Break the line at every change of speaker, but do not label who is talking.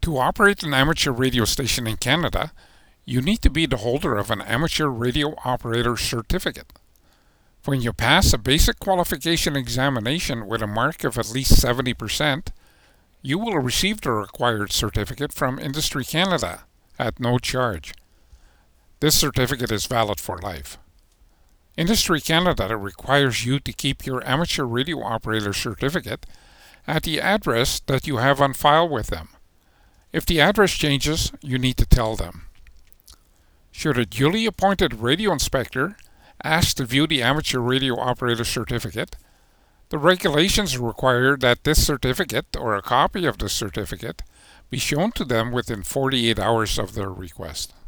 To operate an amateur radio station in Canada, you need to be the holder of an amateur radio operator certificate. When you pass a basic qualification examination with a mark of at least 70%, you will receive the required certificate from Industry Canada at no charge. This certificate is valid for life. Industry Canada requires you to keep your amateur radio operator certificate at the address that you have on file with them. If the address changes, you need to tell them. Should a duly appointed radio inspector ask to view the amateur radio operator certificate, the regulations require that this certificate or a copy of the certificate be shown to them within 48 hours of their request.